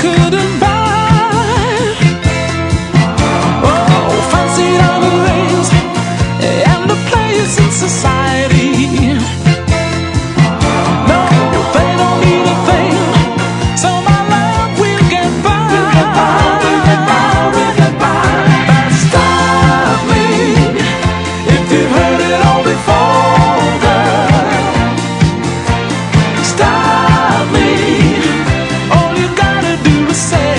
couldn't buy. Oh, fancy diamond rings and a place in society. No, they don't need a thing, so my love will get by. We'll get by. But stop me if you've heard it all before, girl. Stop me. All you gotta do is say,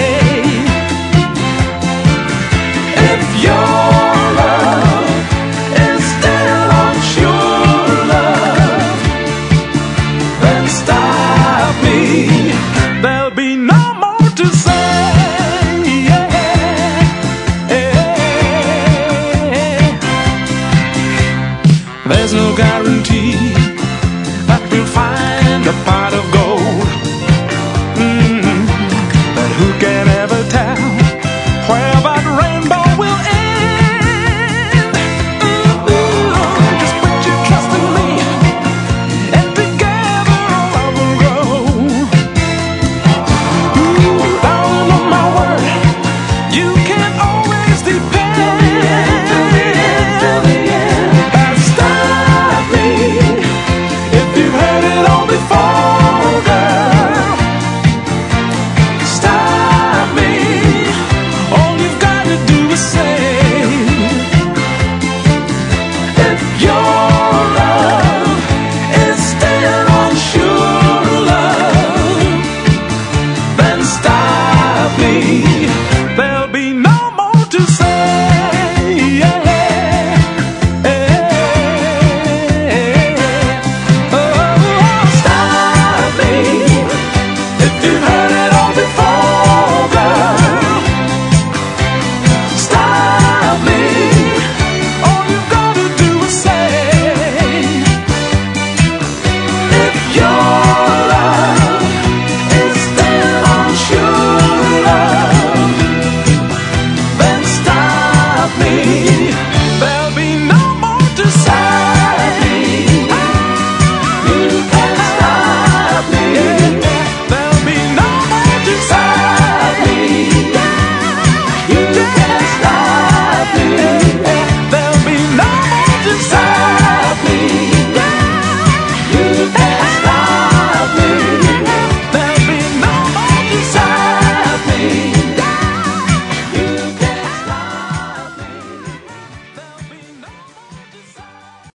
if your love is still unsure love, then stop me. There'll be no more to say. There's no guarantee that we'll find a pot of gold. But who can ever tell where that rainbow will end? Just put your trust in me, and together our love will grow. Darling, on my word, you can always depend. But stop me if you've heard it all before, girl. Stop me. All you've got to do is say, if your love is still unsure love, then stop me.